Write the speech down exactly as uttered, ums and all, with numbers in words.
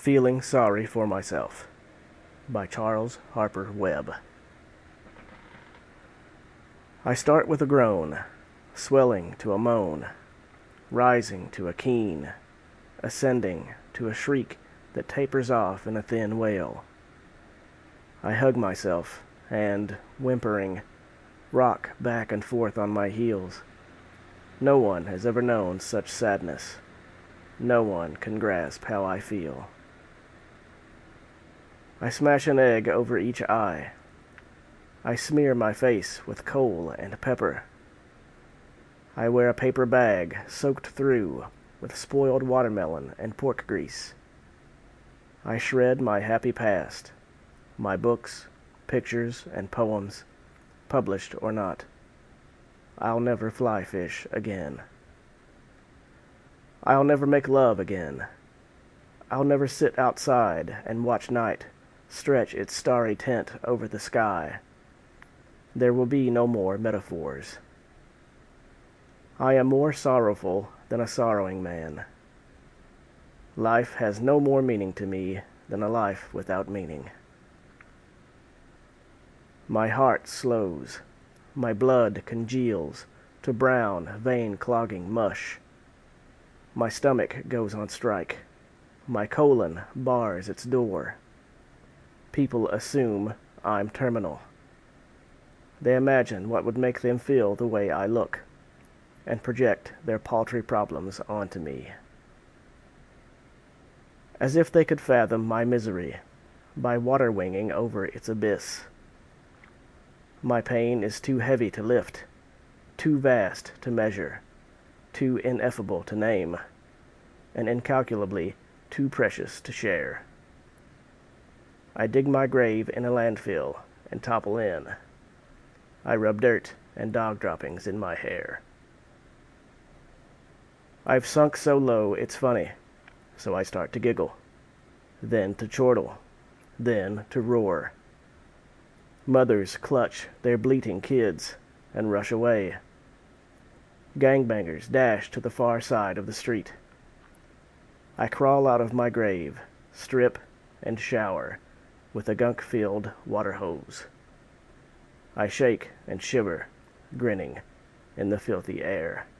Feeling Sorry for Myself by Charles Harper Webb. I start with a groan, swelling to a moan, rising to a keen, ascending to a shriek that tapers off in a thin wail. I hug myself and, whimpering, rock back and forth on my heels. No one has ever known such sadness. No one can grasp how I feel. I smash an egg over each eye. I smear my face with coal and pepper. I wear a paper bag soaked through with spoiled watermelon and pork grease. I shred my happy past, my books, pictures, and poems, published or not. I'll never fly fish again. I'll never make love again. I'll never sit outside and watch night stretch its starry tent over the sky. There will be no more metaphors. I am more sorrowful than a sorrowing man. Life has no more meaning to me than a life without meaning. My heart slows. My blood congeals to brown, vein-clogging mush. My stomach goes on strike. My colon bars its door. People assume I'm terminal. They imagine what would make them feel the way I look, and project their paltry problems onto me. As if they could fathom my misery by water-winging over its abyss. My pain is too heavy to lift, too vast to measure, too ineffable to name, and incalculably too precious to share. I dig my grave in a landfill and topple in. I rub dirt and dog droppings in my hair. I've sunk so low it's funny, so I start to giggle, then to chortle, then to roar. Mothers clutch their bleating kids and rush away. Gangbangers dash to the far side of the street. I crawl out of my grave, strip, and shower with a gunk-filled water hose. I shake and shiver, grinning in the filthy air.